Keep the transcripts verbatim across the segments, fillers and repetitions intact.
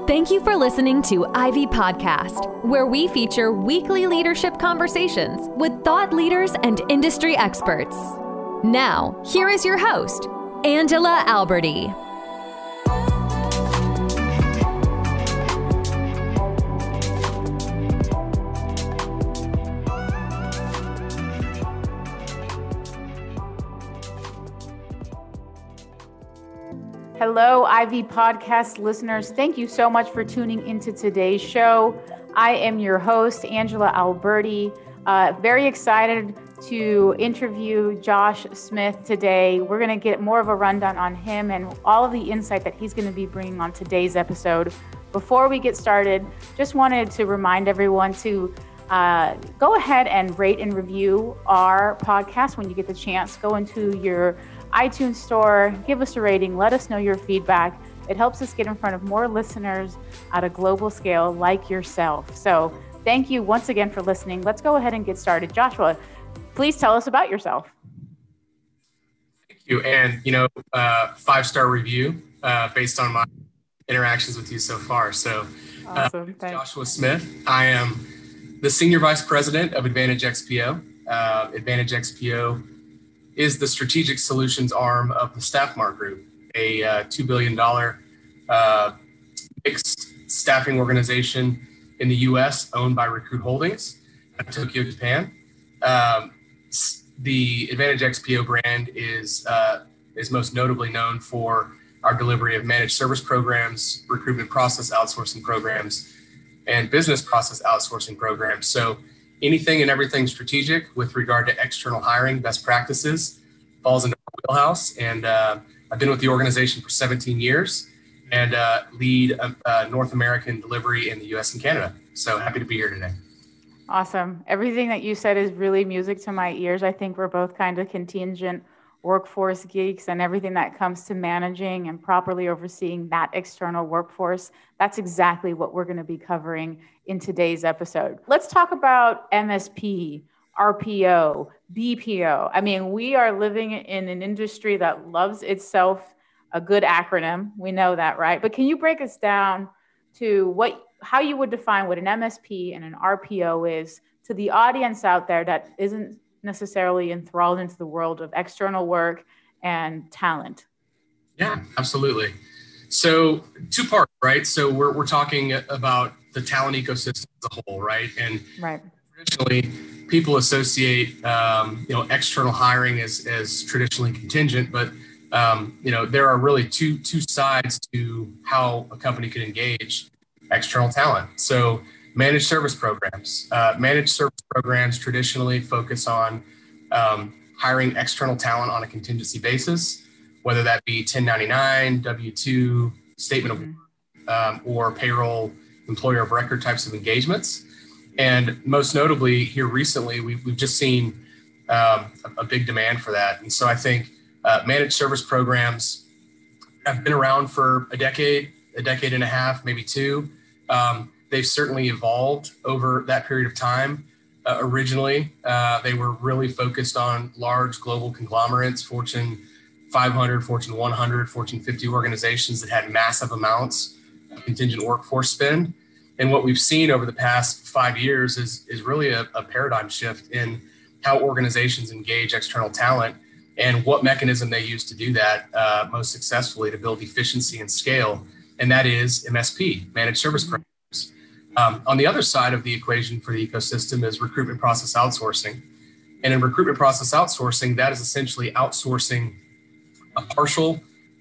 Thank you for listening to Ivy Podcast, where we feature weekly leadership conversations with thought leaders and industry experts. Now, here is your host, Angela Alberti. Hello, Ivy Podcast listeners. Thank you so much for tuning into today's show. I am your host, Angela Alberti. Uh, very excited to interview Josh Smith today. We're going to get more of a rundown on him and all of the insight that he's going to be bringing on today's episode. Before we get started, just wanted to remind everyone to uh, go ahead and rate and review our podcast when you get the chance. Go into your iTunes store, give us a rating, let us know your feedback. It helps us get in front of more listeners at a global scale like yourself. So thank you once again for listening. Let's go ahead and get started. Joshua, please tell us about yourself. Thank you. And, you know, uh, five-star review uh, based on my interactions with you so far. So uh, awesome. Joshua Smith. I am the Senior Vice President of Advantage X P O. Uh, Advantage X P O is the strategic solutions arm of the Staffmart Group, a uh, two billion dollars uh, mixed staffing organization in the U S owned by Recruit Holdings out of Tokyo, Japan. Um, the Advantage X P O brand is, uh, is most notably known for our delivery of managed service programs, recruitment process outsourcing programs, and business process outsourcing programs. So anything and everything strategic with regard to external hiring best practices falls into our wheelhouse. And uh, I've been with the organization for seventeen years and uh, lead uh, North American delivery in the U S and Canada. So happy to be here today. Awesome. Everything that you said is really music to my ears. I think we're both kind of contingent workforce geeks, and everything that comes to managing and properly overseeing that external workforce. That's exactly what we're going to be covering in today's episode. Let's talk about M S P, R P O, B P O. I mean, we are living in an industry that loves itself a good acronym. We know that, right? But can you break us down to what, how you would define what an M S P and an R P O is to the audience out there that isn't necessarily enthralled into the world of external work and talent? Yeah, absolutely. So two parts, right? So we're we're talking about the talent ecosystem as a whole, right? And right. Traditionally, people associate um, you know external hiring as as traditionally contingent, but um, you know there are really two two sides to how a company can engage external talent. So managed service programs. Uh, managed service programs traditionally focus on um, hiring external talent on a contingency basis, whether that be ten ninety-nine, W two, statement of work, um, or payroll employer of record types of engagements. And most notably here recently, we've, we've just seen um, a, a big demand for that. And so I think uh, managed service programs have been around for a decade, a decade and a half, maybe two. Um, They've certainly evolved over that period of time. Uh, originally, uh, they were really focused on large global conglomerates, Fortune five hundred, Fortune one hundred, Fortune fifty organizations that had massive amounts of contingent workforce spend. And what we've seen over the past five years is, is really a, a paradigm shift in how organizations engage external talent and what mechanism they use to do that uh, most successfully to build efficiency and scale. And that is M S P, managed service programs. Um, on the other side of the equation for the ecosystem is recruitment process outsourcing. And in recruitment process outsourcing, that is essentially outsourcing a partial,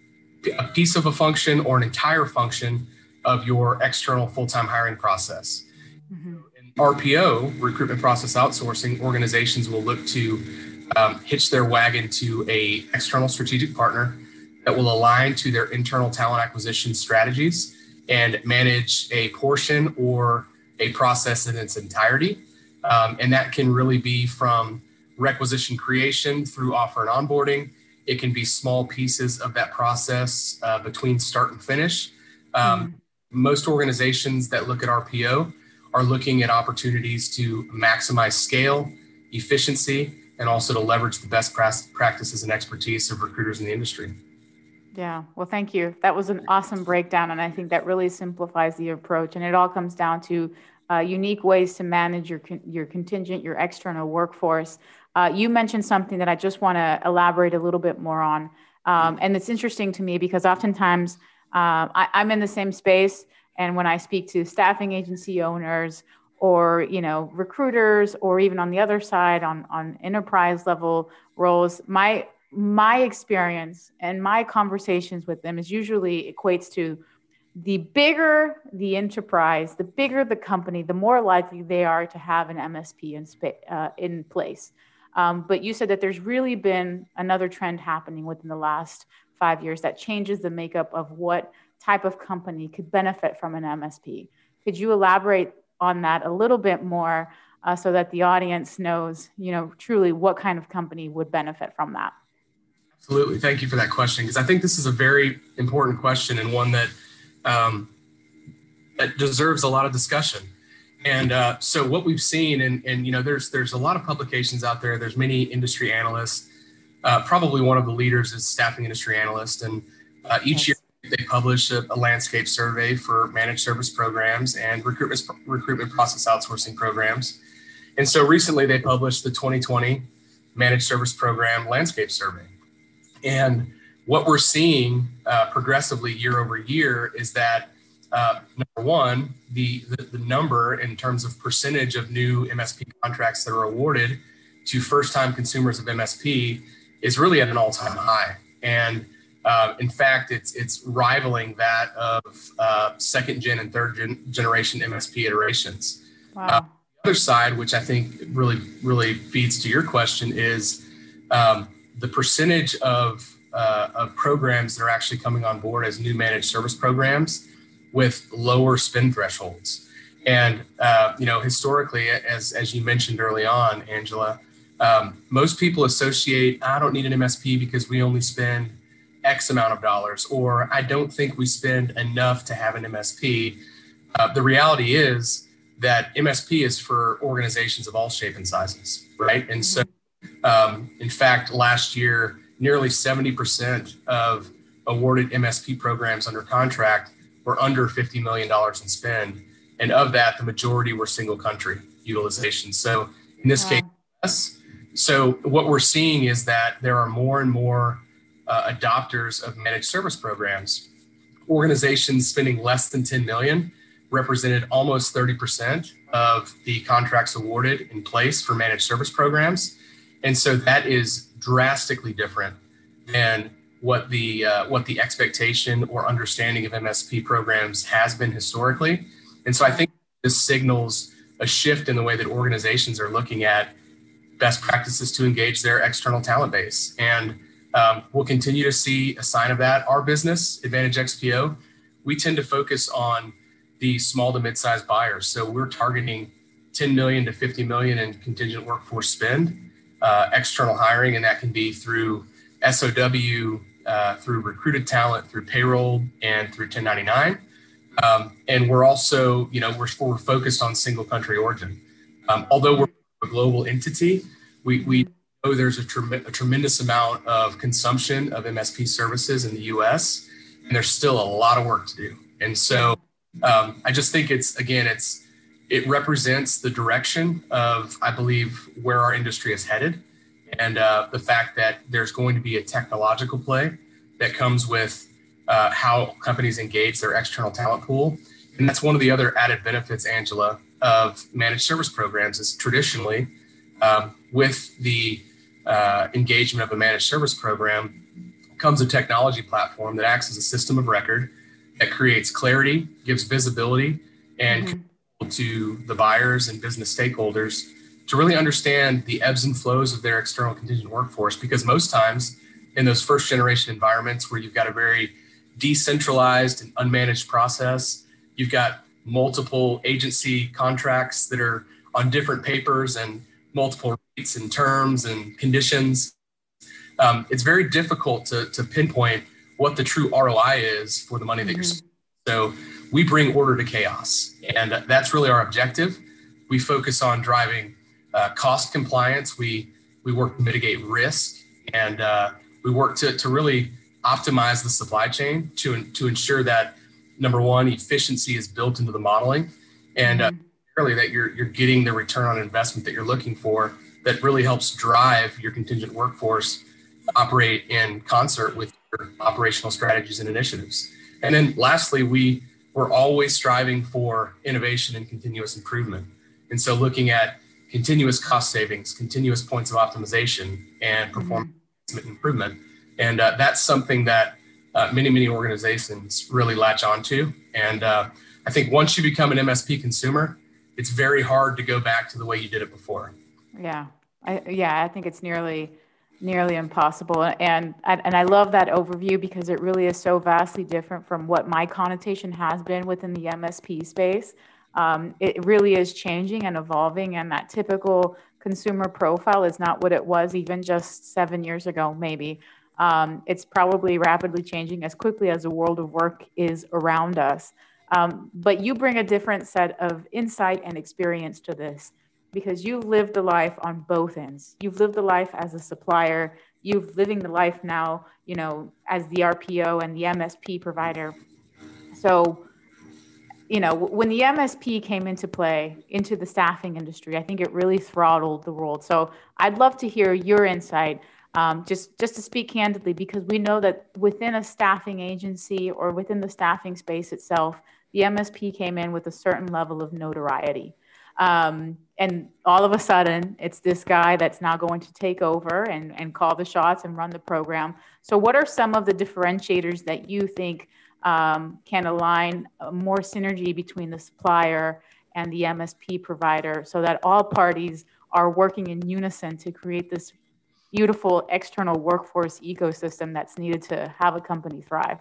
a piece of a function or an entire function of your external full-time hiring process. Mm-hmm. In R P O, recruitment process outsourcing, organizations will look to um, hitch their wagon to a external strategic partner that will align to their internal talent acquisition strategies and manage a portion or a process in its entirety. Um, and that can really be from requisition creation through offer and onboarding. It can be small pieces of that process uh, between start and finish. Um, mm. Most organizations that look at R P O are looking at opportunities to maximize scale, efficiency, and also to leverage the best practices and expertise of recruiters in the industry. Yeah, well, thank you. That was an awesome breakdown. And I think that really simplifies the approach. And it all comes down to uh, unique ways to manage your, con- your contingent, your external workforce. Uh, you mentioned something that I just want to elaborate a little bit more on. Um, and it's interesting to me because oftentimes um, I, I'm in the same space. And when I speak to staffing agency owners or, you know, recruiters, or even on the other side on, on enterprise level roles, my my experience and my conversations with them is usually equates to the bigger the enterprise, the bigger the company, the more likely they are to have an M S P in, spa- uh, in place. Um, but you said that there's really been another trend happening within the last five years that changes the makeup of what type of company could benefit from an M S P. Could you elaborate on that a little bit more uh, so that the audience knows, you know, truly what kind of company would benefit from that? Absolutely. Thank you for that question, because I think this is a very important question and one that um, that deserves a lot of discussion. And uh, so what we've seen, and, and you know, there's there's a lot of publications out there. There's many industry analysts. Uh, probably one of the leaders is Staffing Industry Analyst, and uh, each yes. year they publish a, a landscape survey for managed service programs and recruitment recruitment process outsourcing programs. And so recently they published the twenty twenty Managed Service Program Landscape Survey. And what we're seeing uh, progressively year over year is that, uh, number one, the, the, the number in terms of percentage of new M S P contracts that are awarded to first-time consumers of M S P is really at an all-time high. And uh, in fact, it's it's rivaling that of uh, second-gen and third-gen generation M S P iterations. Wow. Uh, the other side, which I think really, really feeds to your question, is um, the percentage of, uh, of programs that are actually coming on board as new managed service programs with lower spend thresholds. And, uh, you know, historically, as, as you mentioned early on, Angela, um, most people associate, I don't need an M S P because we only spend X amount of dollars, or I don't think we spend enough to have an M S P. Uh, the reality is that M S P is for organizations of all shape and sizes, right? And so Um, in fact, last year, nearly seventy percent of awarded M S P programs under contract were under fifty million dollars in spend. And of that, the majority were single country utilization. So in this wow. case, yes. So what we're seeing is that there are more and more uh, adopters of managed service programs. Organizations spending less than ten million dollars represented almost thirty percent of the contracts awarded in place for managed service programs. And so that is drastically different than what the uh, what the expectation or understanding of M S P programs has been historically. And so I think this signals a shift in the way that organizations are looking at best practices to engage their external talent base. And um, we'll continue to see a sign of that. Our business, Advantage X P O, we tend to focus on the small to mid-sized buyers. So we're targeting ten million to fifty million in contingent workforce spend. Uh, external hiring, and that can be through S O W, uh, through recruited talent, through payroll, and through ten ninety-nine. Um, and we're also, you know, we're, we're focused on single country origin. Um, although we're a global entity, we, we know there's a, trem- a tremendous amount of consumption of M S P services in the U S, and there's still a lot of work to do. And so um, I just think it's, again, it's, It represents the direction of, I believe, where our industry is headed, and uh, the fact that there's going to be a technological play that comes with uh, how companies engage their external talent pool. And that's one of the other added benefits, Angela, of managed service programs is traditionally um, with the uh, engagement of a managed service program comes a technology platform that acts as a system of record that creates clarity, gives visibility, and mm-hmm. to the buyers and business stakeholders to really understand the ebbs and flows of their external contingent workforce. Because most times in those first generation environments where you've got a very decentralized and unmanaged process, you've got multiple agency contracts that are on different papers and multiple rates and terms and conditions. Um, it's very difficult to, to pinpoint what the true R O I is for the money that mm-hmm. you're spending. So we bring order to chaos, and that's really our objective. We focus on driving uh, cost compliance. We we work to mitigate risk, and uh, we work to, to really optimize the supply chain to, to ensure that, number one, efficiency is built into the modeling, and uh, really that you're, you're getting the return on investment that you're looking for that really helps drive your contingent workforce to operate in concert with your operational strategies and initiatives. And then lastly, we, we're always striving for innovation and continuous improvement. And so looking at continuous cost savings, continuous points of optimization, and performance mm-hmm. improvement. And uh, that's something that uh, many, many organizations really latch onto. And uh, I think once you become an M S P consumer, it's very hard to go back to the way you did it before. Yeah, I, yeah, I think it's nearly, nearly impossible. And, and I love that overview because it really is so vastly different from what my connotation has been within the M S P space. Um, it really is changing and evolving, and that typical consumer profile is not what it was even just seven years ago, maybe. Um, it's probably rapidly changing as quickly as the world of work is around us. Um, but you bring a different set of insight and experience to this because you've lived the life on both ends. You've lived the life as a supplier. You've living the life now, you know, as the R P O and the M S P provider. So, you know, when the M S P came into play into the staffing industry, I think it really throttled the world. So I'd love to hear your insight, um, just, just to speak candidly, because we know that within a staffing agency or within the staffing space itself, the M S P came in with a certain level of notoriety. Um, and all of a sudden, it's this guy that's now going to take over and, and call the shots and run the program. So what are some of the differentiators that you think Um, can align more synergy between the supplier and the M S P provider so that all parties are working in unison to create this beautiful external workforce ecosystem that's needed to have a company thrive?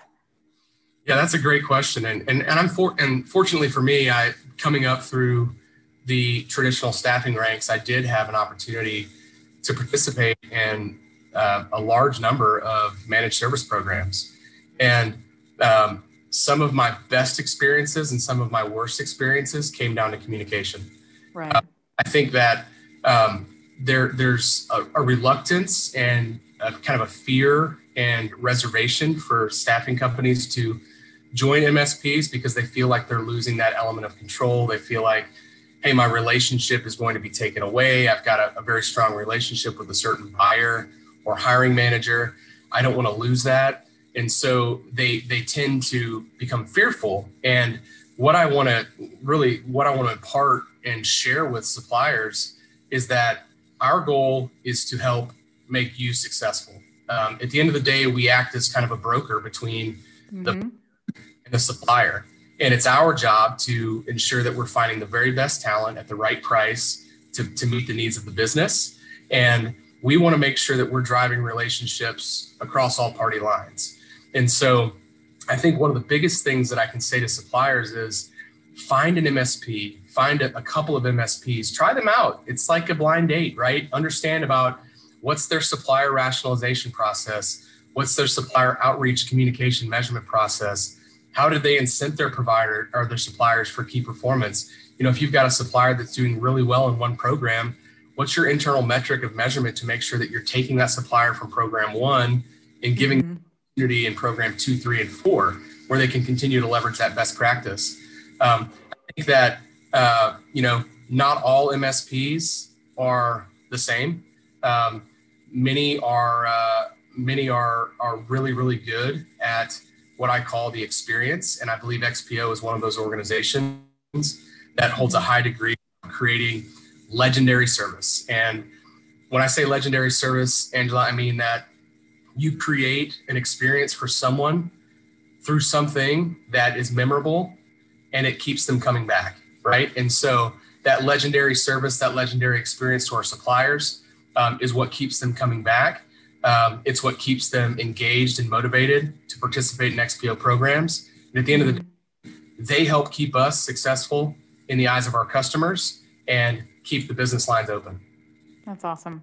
Yeah, that's a great question. And, and, and I'm for, and fortunately for me, I coming up through the traditional staffing ranks, I did have an opportunity to participate in uh, a large number of managed service programs. And Um, some of my best experiences and some of my worst experiences came down to communication. Right. Uh, I think that um, there there's a, a reluctance and a, kind of a fear and reservation for staffing companies to join M S Ps because they feel like they're losing that element of control. They feel like, hey, my relationship is going to be taken away. I've got a, a very strong relationship with a certain buyer or hiring manager. I don't want to lose that. And so they they tend to become fearful. And what I want to really, what I want to impart and share with suppliers is that our goal is to help make you successful. Um, at the end of the day, we act as kind of a broker between mm-hmm. the and the supplier. And it's our job to ensure that we're finding the very best talent at the right price to, to meet the needs of the business. And we want to make sure that we're driving relationships across all party lines. And so I think one of the biggest things that I can say to suppliers is find an M S P, find a, a couple of M S Ps, try them out. It's like a blind date, right? Understand about what's their supplier rationalization process, what's their supplier outreach communication measurement process, how do they incent their provider or their suppliers for key performance? You know, if you've got a supplier that's doing really well in one program, what's your internal metric of measurement to make sure that you're taking that supplier from program one and giving mm-hmm. in program two, three, and four, where they can continue to leverage that best practice. Um, I think that, uh, you know, not all M S Ps are the same. Um, many are, uh, many are, are really, really good at what I call the experience. And I believe X P O is one of those organizations that holds a high degree of creating legendary service. And when I say legendary service, Angela, I mean that you create an experience for someone through something that is memorable and it keeps them coming back, right? And so that legendary service, that legendary experience to our suppliers um, is what keeps them coming back. Um, it's what keeps them engaged and motivated to participate in X P O programs. And at the end of the day, they help keep us successful in the eyes of our customers and keep the business lines open. That's awesome.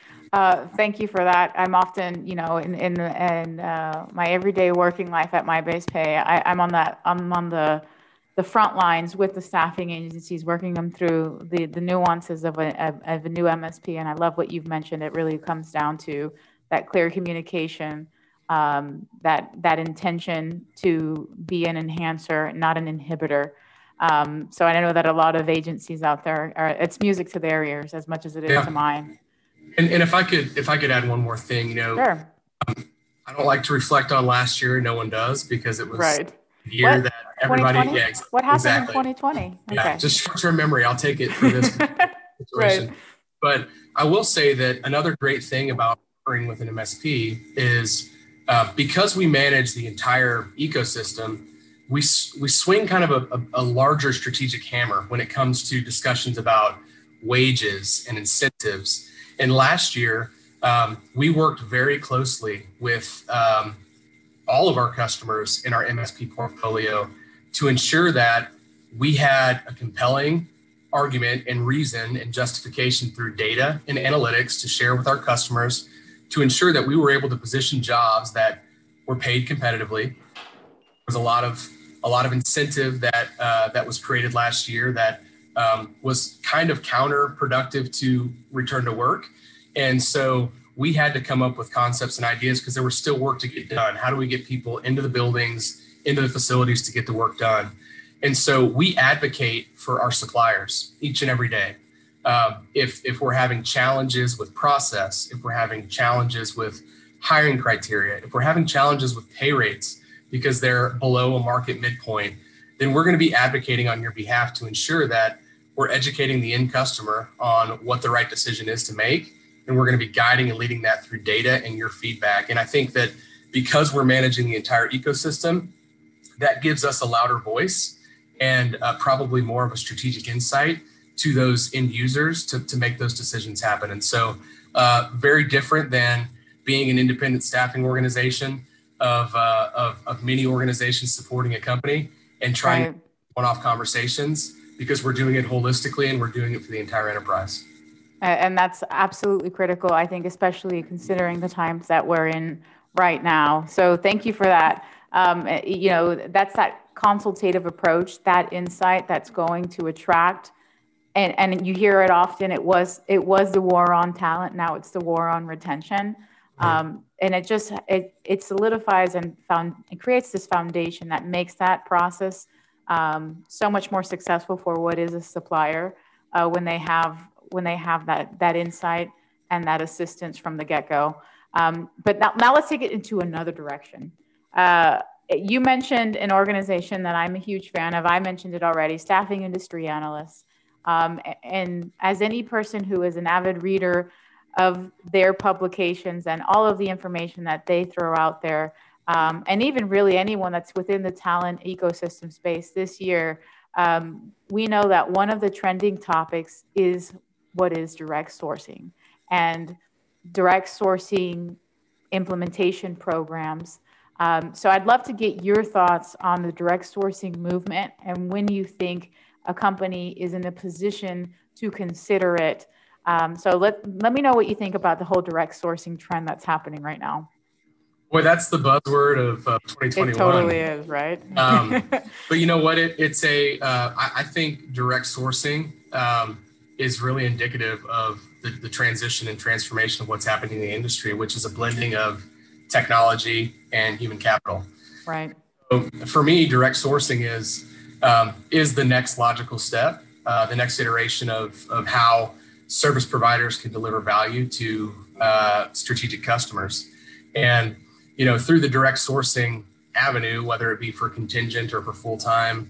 Uh, thank you for that. I'm often, you know, in in, in uh, my everyday working life at MyBasePay, I, I'm on that. I'm on the the front lines with the staffing agencies, working them through the the nuances of a of a new M S P. And I love what you've mentioned. It really comes down to that clear communication, um, that that intention to be an enhancer, not an inhibitor. Um, so I know that a lot of agencies out there are, it's music to their ears as much as it is yeah. to mine. And, and if I could, if I could add one more thing, you know, sure. um, I don't like to reflect on last year. No one does, because it was right. a year what? that everybody, yeah, what happened exactly. in twenty twenty? Okay. Yeah, just short-term memory. I'll take it for this situation. Right. But I will say that another great thing about partnering with an M S P is uh, because we manage the entire ecosystem, we we swing kind of a, a, a larger strategic hammer when it comes to discussions about wages and incentives. And last year, um, we worked very closely with um, all of our customers in our M S P portfolio to ensure that we had a compelling argument and reason and justification through data and analytics to share with our customers to ensure that we were able to position jobs that were paid competitively. There was a lot of a lot of incentive that uh, that was created last year that um, was kind of counterproductive to return to work. And so we had to come up with concepts and ideas because there was still work to get done. How do we get people into the buildings, into the facilities to get the work done? And so we advocate for our suppliers each and every day. Um, if, if we're having challenges with process, if we're having challenges with hiring criteria, if we're having challenges with pay rates because they're below a market midpoint, then we're going to be advocating on your behalf to ensure that we're educating the end customer on what the right decision is to make. And we're going to be guiding and leading that through data and your feedback. And I think that because we're managing the entire ecosystem, that gives us a louder voice and uh, probably more of a strategic insight to those end users to, to make those decisions happen. And so uh, very different than being an independent staffing organization of, uh, of, of many organizations supporting a company and trying right. one-off conversations, because we're doing it holistically and we're doing it for the entire enterprise. And that's absolutely critical, I think, especially considering the times that we're in right now. So thank you for that. Um, you know, that's that consultative approach, that insight that's going to attract, and, and you hear it often, it was it was the war on talent, now it's the war on retention. Um, and it just, it, it solidifies and found, it creates this foundation that makes that process um, so much more successful for what is a supplier uh, when they have when they have that that insight and that assistance from the get-go. Um, but now, now let's take it into another direction. Uh, you mentioned an organization that I'm a huge fan of. I mentioned it already, Staffing Industry Analysts. Um, and as any person who is an avid reader of their publications and all of the information that they throw out there, um, and even really anyone that's within the talent ecosystem space this year, um, we know that one of the trending topics is what is direct sourcing and direct sourcing implementation programs. Um, so I'd love to get your thoughts on the direct sourcing movement and when you think a company is in a position to consider it. Um, so let, let me know what you think about the whole direct sourcing trend that's happening right now. Boy, that's the buzzword of uh, twenty twenty-one. It totally is, right? um, but you know what? It, it's a, uh, I, I think direct sourcing um, is really indicative of the, the transition and transformation of what's happening in the industry, which is a blending of technology and human capital. Right. So for me, direct sourcing is um, is the next logical step, uh, the next iteration of, of how service providers can deliver value to uh, strategic customers. And you know, through the direct sourcing avenue, whether it be for contingent or for full-time,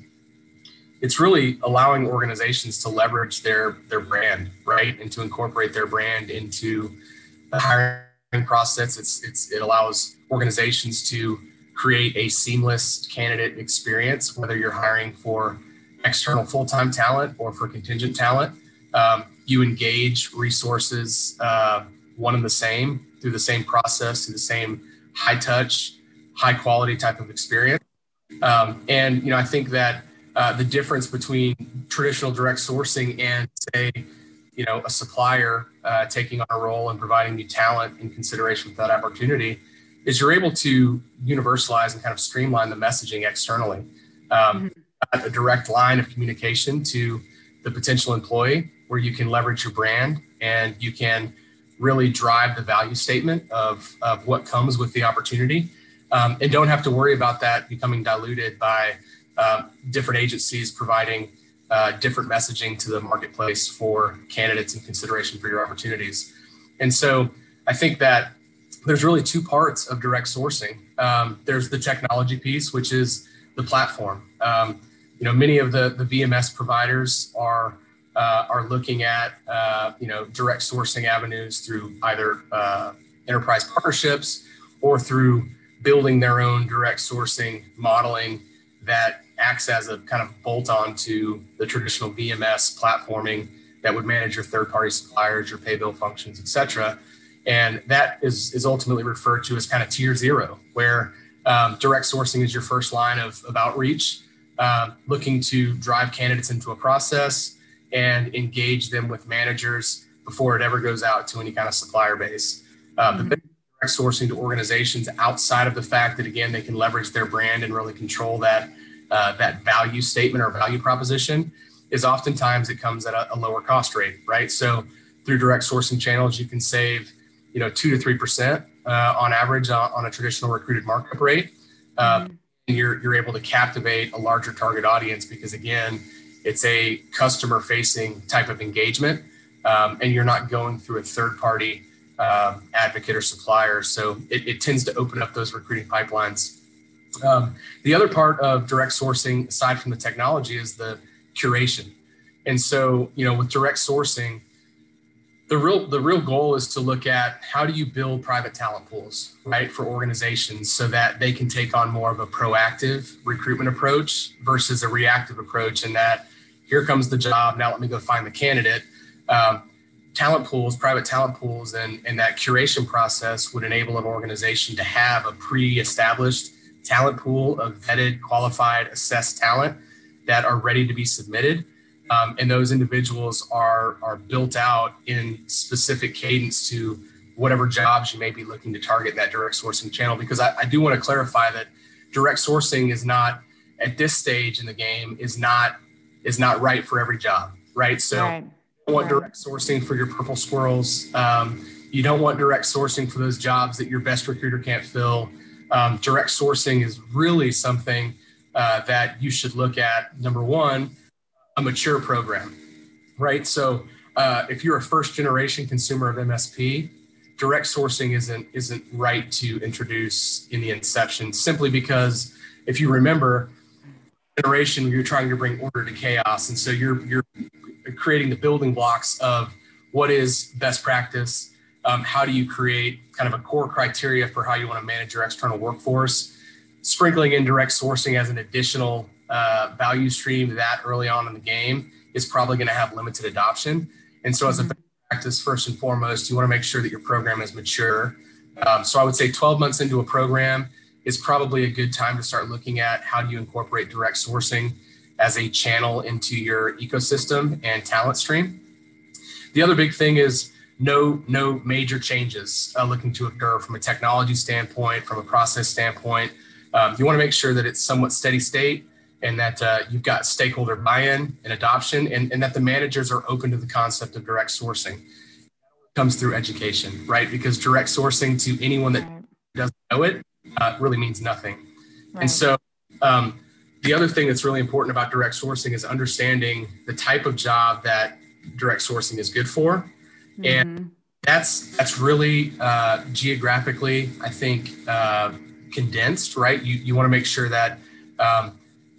it's really allowing organizations to leverage their, their brand, right? And to incorporate their brand into the hiring process. It's, it's, it allows organizations to create a seamless candidate experience, whether you're hiring for external full-time talent or for contingent talent. Um, you engage resources, uh, one and the same, through the same process, through the same high touch, high quality type of experience. Um, and, you know, I think that uh, the difference between traditional direct sourcing and, say, you know, a supplier uh, taking on a role and providing new talent in consideration for that opportunity is you're able to universalize and kind of streamline the messaging externally. Um, mm-hmm. A direct line of communication to the potential employee where you can leverage your brand and you can really drive the value statement of, of what comes with the opportunity, um, and don't have to worry about that becoming diluted by um, different agencies providing uh, different messaging to the marketplace for candidates in consideration for your opportunities. And so I think that there's really two parts of direct sourcing. Um, there's the technology piece, which is the platform. Um, you know, many of the, the V M S providers are uh, are looking at uh, you know direct sourcing avenues through either uh, enterprise partnerships or through building their own direct sourcing modeling that acts as a kind of bolt-on to the traditional V M S platforming that would manage your third-party suppliers, your pay bill functions, et cetera. And that is, is ultimately referred to as kind of tier zero, where um, direct sourcing is your first line of, of outreach, uh, looking to drive candidates into a process and engage them with managers before it ever goes out to any kind of supplier base. Uh, mm-hmm. The direct sourcing to organizations outside of the fact that, again, they can leverage their brand and really control that, uh, that value statement or value proposition is oftentimes it comes at a, a lower cost rate, right? So through direct sourcing channels, you can save you know, two to three percent uh, on average on, on a traditional recruited markup rate. Uh, mm-hmm. and you're you're able to captivate a larger target audience because, again, it's a customer-facing type of engagement, um, and you're not going through a third-party uh, advocate or supplier. So it, it tends to open up those recruiting pipelines. Um, the other part of direct sourcing, aside from the technology, is the curation. And so, you know, with direct sourcing, The real the real goal is to look at how do you build private talent pools, right, for organizations so that they can take on more of a proactive recruitment approach versus a reactive approach, and that here comes the job, now let me go find the candidate. Um, talent pools, private talent pools, and, and that curation process would enable an organization to have a pre-established talent pool of vetted, qualified, assessed talent that are ready to be submitted. Um, and those individuals are, are built out in specific cadence to whatever jobs you may be looking to target that direct sourcing channel. Because I, I do want to clarify that direct sourcing is not, at this stage in the game, is not is not right for every job, right? So right. you don't want right. direct sourcing for your purple squirrels. Um, you don't want direct sourcing for those jobs that your best recruiter can't fill. Um, direct sourcing is really something uh, that you should look at, number one, a mature program, right? So uh, if you're a first generation consumer of M S P, direct sourcing isn't isn't right to introduce in the inception, simply because if you remember, generation, you're trying to bring order to chaos. And so you're you're creating the building blocks of what is best practice, um, how do you create kind of a core criteria for how you want to manage your external workforce, sprinkling in direct sourcing as an additional Uh, value stream that early on in the game is probably going to have limited adoption. And so as a practice, first and foremost, you want to make sure that your program is mature. Um, so I would say twelve months into a program is probably a good time to start looking at how do you incorporate direct sourcing as a channel into your ecosystem and talent stream. The other big thing is no, no major changes uh, looking to occur from a technology standpoint, from a process standpoint. Um, you want to make sure that it's somewhat steady state, and that uh, you've got stakeholder buy-in and adoption, and, and that the managers are open to the concept of direct sourcing. It comes through education, right? Because direct sourcing to anyone that doesn't know it uh, really means nothing. Right. And so um, the other thing that's really important about direct sourcing is understanding the type of job that direct sourcing is good for. Mm-hmm. And that's that's really uh, geographically, I think, uh, condensed, right? You, you want to make sure that um,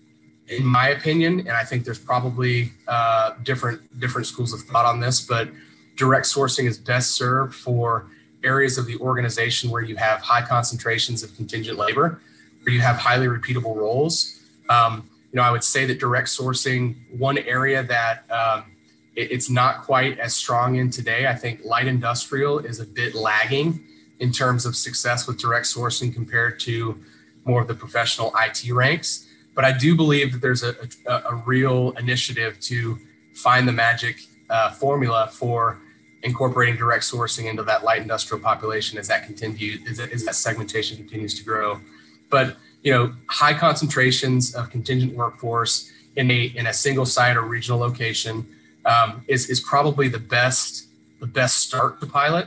in my opinion, and I think there's probably uh, different different schools of thought on this, but direct sourcing is best served for areas of the organization where you have high concentrations of contingent labor, where you have highly repeatable roles. Um, you know, I would say that direct sourcing, one area that um, it, it's not quite as strong in today, I think light industrial is a bit lagging in terms of success with direct sourcing compared to more of the professional I T ranks. But I do believe that there's a, a, a real initiative to find the magic uh, formula for incorporating direct sourcing into that light industrial population as that continues, as, as that segmentation continues to grow. But you know, high concentrations of contingent workforce in a in a single site or regional location um, is is probably the best the best start to pilot.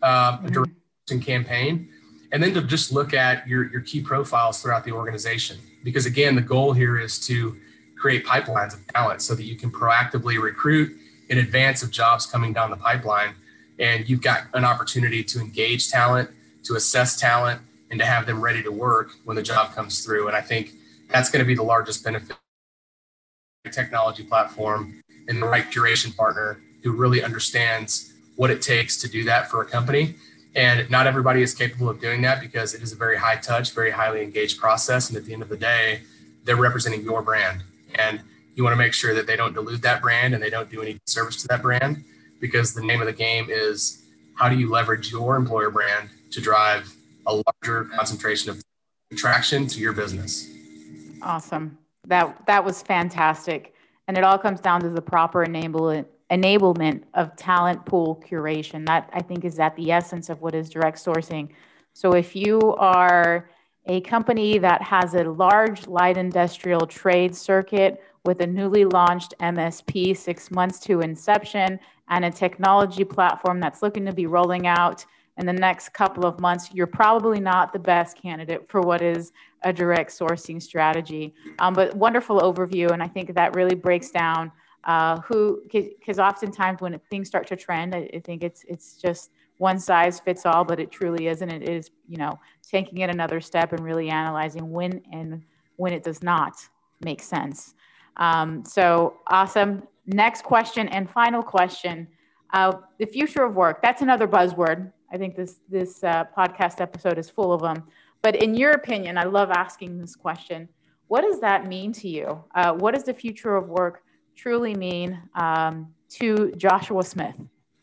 uh, Mm-hmm. a direct sourcing campaign, and then to just look at your, your key profiles throughout the organization. Because again, the goal here is to create pipelines of talent so that you can proactively recruit in advance of jobs coming down the pipeline. And you've got an opportunity to engage talent, to assess talent, and to have them ready to work when the job comes through. And I think that's going to be the largest benefit. Technology platform and the right curation partner who really understands what it takes to do that for a company. And not everybody is capable of doing that because it is a very high touch, very highly engaged process. And at the end of the day, they're representing your brand. And you want to make sure that they don't dilute that brand and they don't do any service to that brand, because the name of the game is how do you leverage your employer brand to drive a larger concentration of attraction to your business. Awesome. That that was fantastic. And it all comes down to the proper enablement enablement of talent pool curation. That, I think, is at the essence of what is direct sourcing. So if you are a company that has a large light industrial trade circuit with a newly launched M S P six months to inception and a technology platform that's looking to be rolling out in the next couple of months, you're probably not the best candidate for what is a direct sourcing strategy. Um, but wonderful overview. And I think that really breaks down uh, who, because oftentimes when things start to trend, I, I think it's it's just one size fits all, but it truly isn't. It is, you know, taking it another step and really analyzing when and when it does not make sense. Um, so awesome. Next question and final question. Uh, the future of work, that's another buzzword. I think this this uh, podcast episode is full of them. But in your opinion, I love asking this question. What does that mean to you? Uh, what does the future of work truly mean um, to Joshua Smith?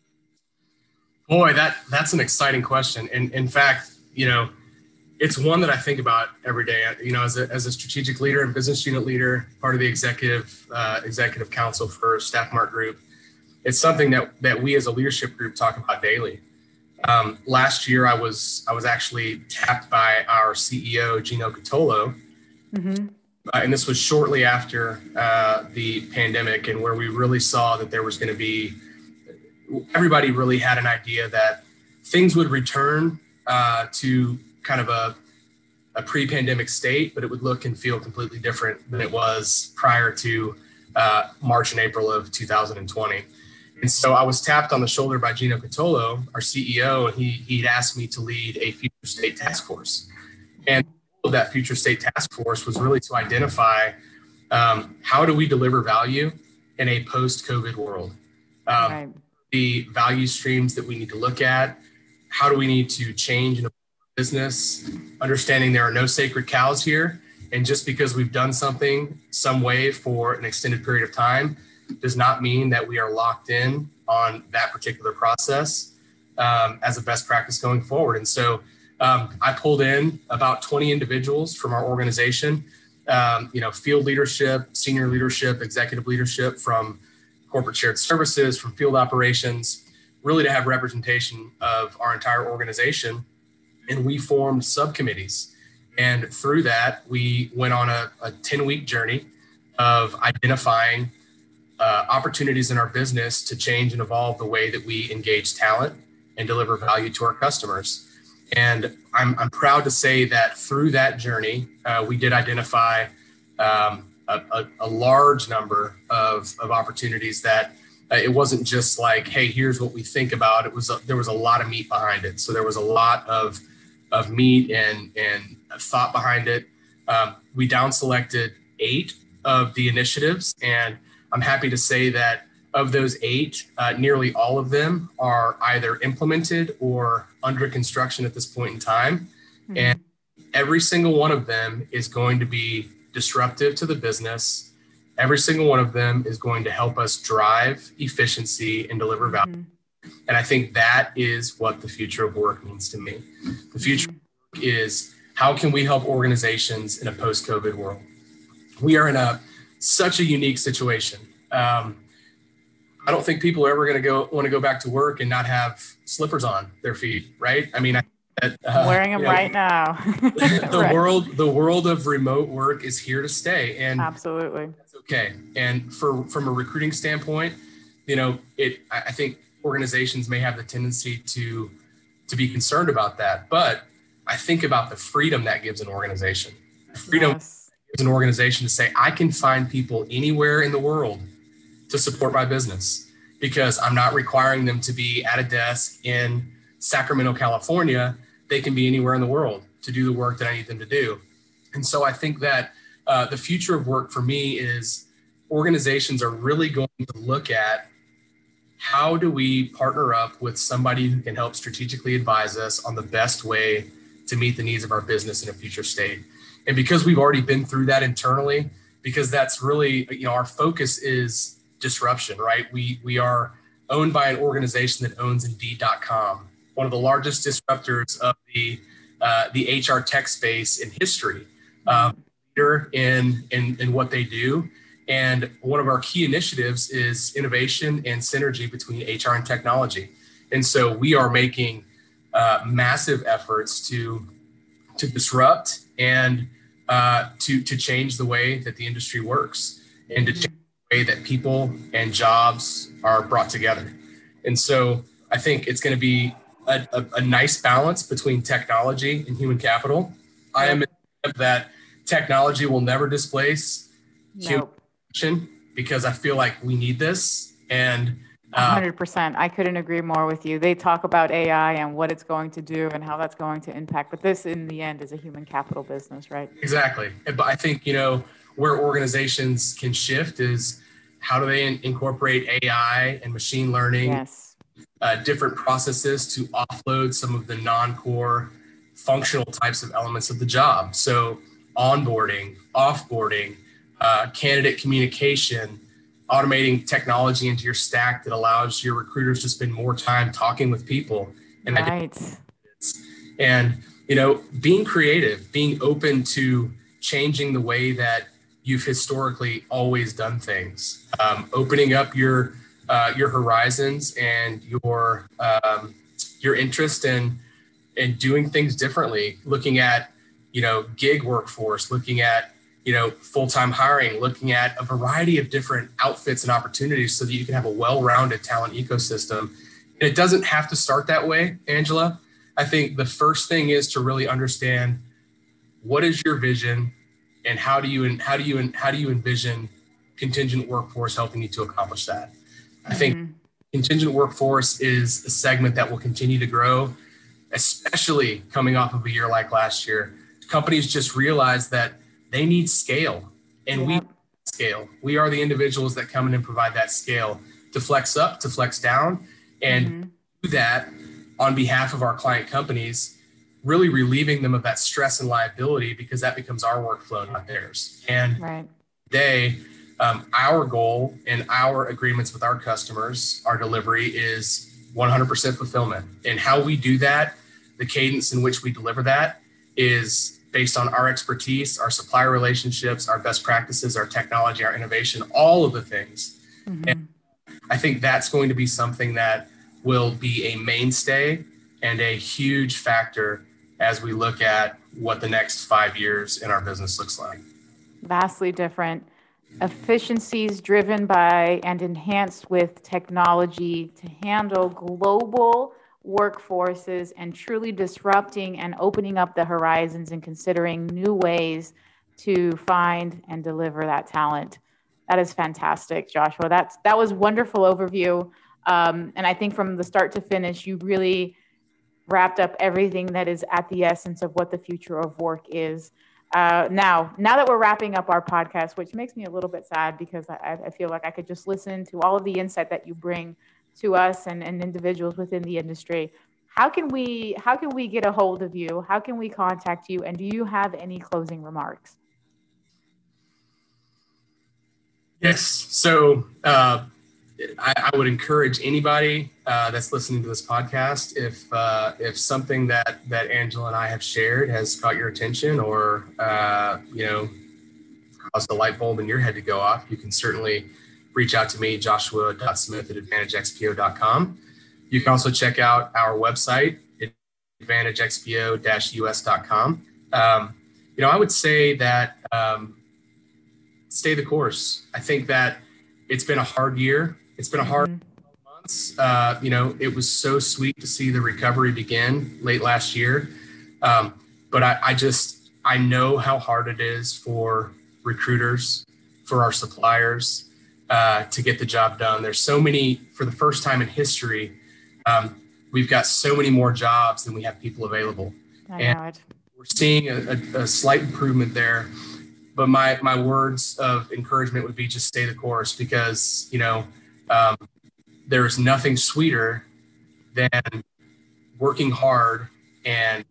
Boy, that that's an exciting question. And in fact, you know, it's one that I think about every day. You know, as a, as a strategic leader and business unit leader, part of the executive uh, executive council for Staffmark Group, it's something that that we as a leadership group talk about daily. Um, last year, I was I was actually tapped by our C E O, Gino Catolo, mm-hmm. uh, and this was shortly after uh, the pandemic, and where we really saw that there was going to be, everybody really had an idea that things would return uh, to kind of a, a pre-pandemic state, but it would look and feel completely different than it was prior to uh, March and April of two thousand twenty. And so I was tapped on the shoulder by Gino Catolo, our C E O, and he, he'd asked me to lead a future state task force. And that future state task force was really to identify um, how do we deliver value in a post-COVID world? Um, right. The value streams that we need to look at, how do we need to change in a business, understanding there are no sacred cows here. And just because we've done something some way for an extended period of time does not mean that we are locked in on that particular process um, as a best practice going forward. And so um, I pulled in about twenty individuals from our organization, um, you know, field leadership, senior leadership, executive leadership from corporate shared services, from field operations, really to have representation of our entire organization. And we formed subcommittees. And through that, we went on a, a ten-week journey of identifying uh, opportunities in our business to change and evolve the way that we engage talent and deliver value to our customers. And I'm, I'm proud to say that through that journey, uh, we did identify um, a, a, a large number of, of opportunities that uh, it wasn't just like, hey, here's what we think about. It was a, there was a lot of meat behind it. So there was a lot of of meat and, and thought behind it. Um, we down selected eight of the initiatives, and I'm happy to say that of those eight, uh, nearly all of them are either implemented or under construction at this point in time. Mm-hmm. And every single one of them is going to be disruptive to the business. Every single one of them is going to help us drive efficiency and deliver value. Mm-hmm. And I think that is what the future of work means to me. The future of work is how can we help organizations in a post-COVID world? We are in a such a unique situation. Um, I don't think people are ever going to go want to go back to work and not have slippers on their feet, right? I mean, I, uh, I'm wearing them you know, right now. the right. world, the world of remote work is here to stay, and absolutely, that's okay. And for from a recruiting standpoint, you know, it. I think organizations may have the tendency to to be concerned about that. But I think about the freedom that gives an organization. The freedom Yes. gives an organization to say, I can find people anywhere in the world to support my business because I'm not requiring them to be at a desk in Sacramento, California. They can be anywhere in the world to do the work that I need them to do. And so I think that uh, the future of work for me is organizations are really going to look at how do we partner up with somebody who can help strategically advise us on the best way to meet the needs of our business in a future state. And because we've already been through that internally, because that's really, you know, our focus is disruption, right? We we are owned by an organization that owns Indeed dot com, one of the largest disruptors of the uh, the H R tech space in history, um, leader in, in in what they do. And one of our key initiatives is innovation and synergy between H R and technology. And so we are making uh, massive efforts to to disrupt and uh, to to change the way that the industry works and to change the way that people and jobs are brought together. And so I think it's going to be a, a, a nice balance between technology and human capital. I am that technology will never displace human action because I feel like we need this. And one hundred percent. I couldn't agree more with you. They talk about A I and what it's going to do and how that's going to impact. But this, in the end, is a human capital business, right? Exactly. But I think, you know, where organizations can shift is how do they in- incorporate A I and machine learning, yes. uh, different processes to offload some of the non-core functional types of elements of the job. So onboarding, offboarding, uh, candidate communication, automating technology into your stack that allows your recruiters to spend more time talking with people. And right. And, you know, being creative, being open to changing the way that you've historically always done things, um, opening up your uh, your horizons and your um, your interest in in doing things differently, looking at, you know, gig workforce, looking at, you know, full-time hiring, looking at a variety of different outfits and opportunities so that you can have a well-rounded talent ecosystem. And it doesn't have to start that way, Angela. I think the first thing is to really understand what is your vision and how do you how do you how do you envision contingent workforce helping you to accomplish that. I think mm-hmm. contingent workforce is a segment that will continue to grow, especially coming off of a year like last year. Companies just realize that they need scale, and yeah. we scale. We are the individuals that come in and provide that scale to flex up, to flex down, and mm-hmm. do that on behalf of our client companies, really relieving them of that stress and liability because that becomes our workflow, not theirs. And right. today, um, our goal and our agreements with our customers, our delivery is one hundred percent fulfillment. And how we do that, the cadence in which we deliver that is based on our expertise, our supplier relationships, our best practices, our technology, our innovation, all of the things. Mm-hmm. And I think that's going to be something that will be a mainstay and a huge factor as we look at what the next five years in our business looks like. Vastly different. Efficiencies driven by and enhanced with technology to handle global workforces and truly disrupting and opening up the horizons and considering new ways to find and deliver that talent. That is fantastic, Joshua. That's that was wonderful overview. Um, and I think from the start to finish, you really wrapped up everything that is at the essence of what the future of work is. Uh, now, now that we're wrapping up our podcast, which makes me a little bit sad because I, I feel like I could just listen to all of the insight that you bring to us and, and individuals within the industry. How can we how can we get a hold of you? How can we contact you? And do you have any closing remarks? Yes. So uh, I, I would encourage anybody uh, that's listening to this podcast, if uh, if something that that Angela and I have shared has caught your attention or uh, you know caused a light bulb in your head to go off, you can certainly reach out to me, joshua dot smith at advantage x p o dot com. You can also check out our website at advantage x p o dash u s dot com. Um, you know, I would say that um, stay the course. I think that it's been a hard year. It's been a hard mm-hmm. months. months. Uh, you know, it was so sweet to see the recovery begin late last year. Um, but I, I just, I know how hard it is for recruiters, for our suppliers, uh, to get the job done. There's so many, for the first time in history, um, we've got so many more jobs than we have people available. I and know it. We're seeing a, a, a slight improvement there. But my, my words of encouragement would be just stay the course, because, you know, um, there is nothing sweeter than working hard and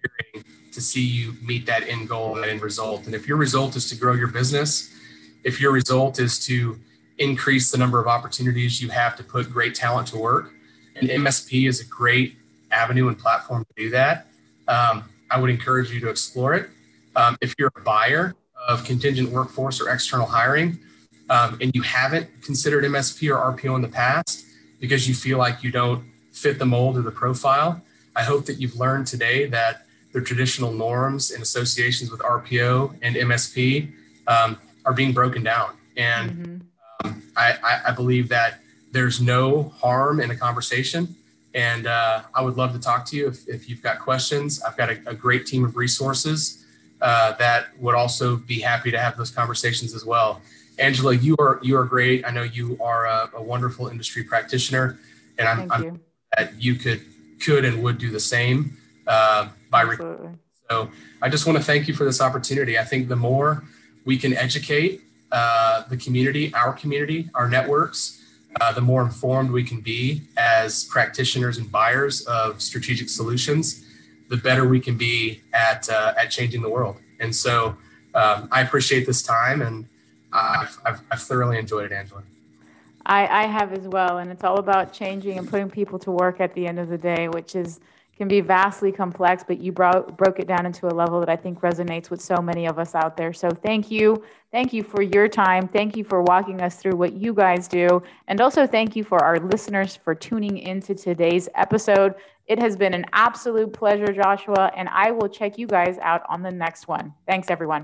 to see you meet that end goal, that end result. And if your result is to grow your business, if your result is to increase the number of opportunities you have to put great talent to work, and M S P is a great avenue and platform to do that, um, I would encourage you to explore it. Um, if you're a buyer of contingent workforce or external hiring, um, and you haven't considered M S P or R P O in the past because you feel like you don't fit the mold or the profile, I hope that you've learned today that the traditional norms and associations with R P O and M S P um, are being broken down. And mm-hmm. um, I, I believe that there's no harm in a conversation. And uh, I would love to talk to you if, if you've got questions. I've got a, a great team of resources uh, that would also be happy to have those conversations as well. Angela, you are you are great. I know you are a, a wonderful industry practitioner, and I'm, Thank I'm you. that you could could and would do the same uh, by recruiting. So I just want to thank you for this opportunity. I think the more we can educate uh, the community, our community, our networks, uh, the more informed we can be as practitioners and buyers of strategic solutions, the better we can be at uh, at changing the world. And so um, I appreciate this time, and I've, I've, I've thoroughly enjoyed it, Angela. I, I have as well, and it's all about changing and putting people to work at the end of the day, which is can be vastly complex, but you brought, broke it down into a level that I think resonates with so many of us out there. So thank you. Thank you for your time. Thank you for walking us through what you guys do. And also thank you for our listeners for tuning into today's episode. It has been an absolute pleasure, Joshua, and I will check you guys out on the next one. Thanks, everyone.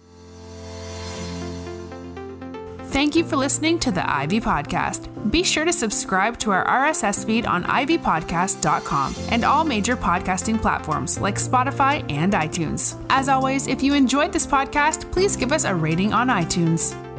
Thank you for listening to the Ivy Podcast. Be sure to subscribe to our R S S feed on ivy podcast dot com and all major podcasting platforms like Spotify and iTunes. As always, if you enjoyed this podcast, please give us a rating on iTunes.